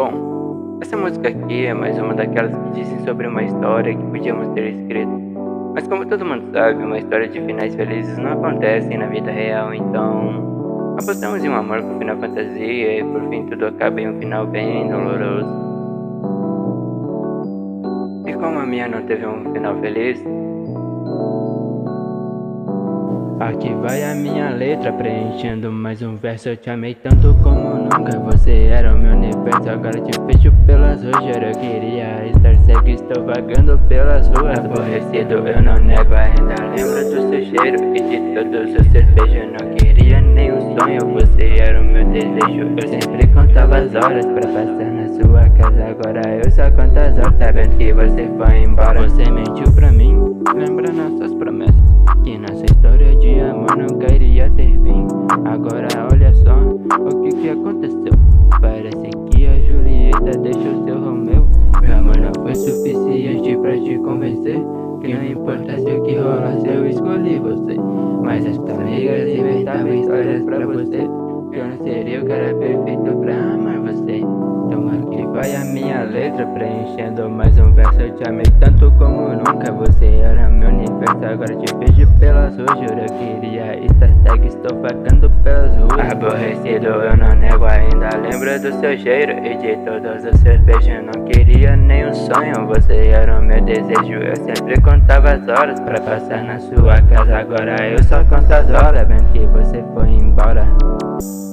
Bom, essa música aqui é mais uma daquelas que dizem sobre uma história que podíamos ter escrito. Mas como todo mundo sabe, uma história de finais felizes não acontecem na vida real, então apostamos em um amor com final fantasia e por fim tudo acaba em um final bem doloroso. E como a minha não teve um final feliz, aqui vai a minha letra preenchendo mais um verso. Eu te amei tanto como nunca, você era o meu universo. Agora te vejo pelas ruas, eu queria estar cego, estou vagando pelas ruas. Aborrecido, eu não nego, ainda lembro do seu cheiro e de todos os seus beijos. Não queria nem um sonho, você era o meu desejo. Eu sempre contava as horas pra passar na sua casa. Agora eu só conto as horas sabendo que você foi embora. Você mentiu pra mim, lembra nossas promessas, que nossa história de amor nunca iria ter fim. Agora olha só o que aconteceu. Parece que a Julieta deixou seu Romeu. Meu amor não foi suficiente pra te convencer que não importasse o que rolasse, eu escolhi você. Mas esta amiga inventava histórias pra você, que eu não seria o cara perfeito pra amar você. Então aqui vai a minha letra preenchendo mais um verso. Eu te amei tanto como nunca, você era meu universo. Agora te vejo pelas ruas, juro eu queria estar cego, estou vagando pelas ruas. Aborrecido, eu não nego, ainda lembro do seu cheiro e de todos os seus beijos. Não queria nem um sonho, você era o meu desejo. Eu sempre contava as horas pra passar na sua casa. Agora eu só conto as horas, vendo que você foi embora.